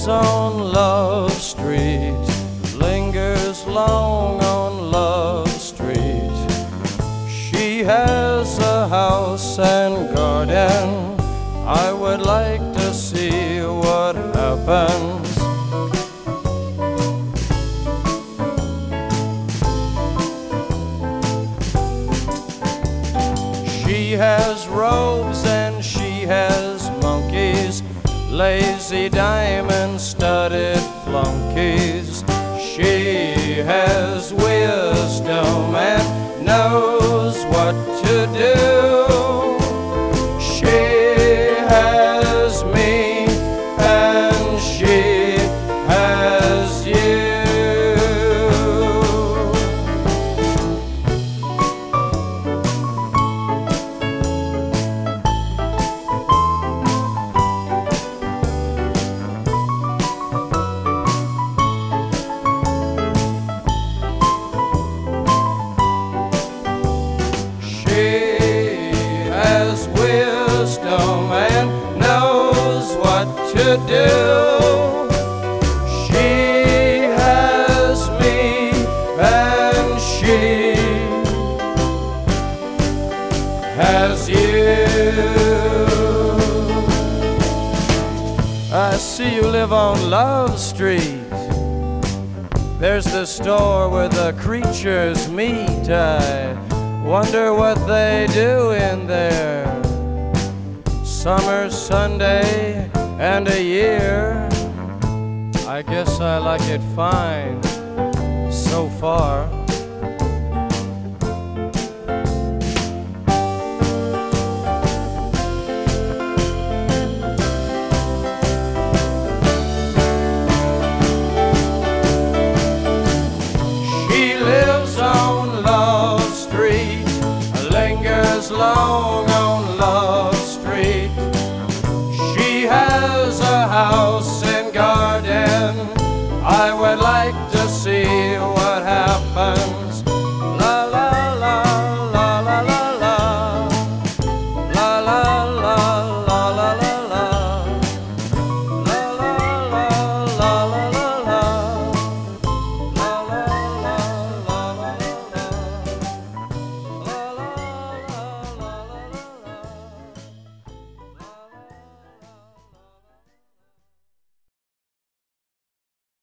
on Love Street, lingers long on Love Street. She has a house and garden. I would like to see what happens. She has robes and she has monkeys, lazy diamond-studded flunkies. She has wisdom and knows what to do. She has me and she has you. Wisdom and knows what to do. She has me and she has you. I see you live on Love Street. There's the store where the creatures meet. I wonder what they do in there. Summer, Sunday, and a year. I guess I like it fine so far. She lives on Love Street, lingers long on Love Street. She has a house and garden. I would like to see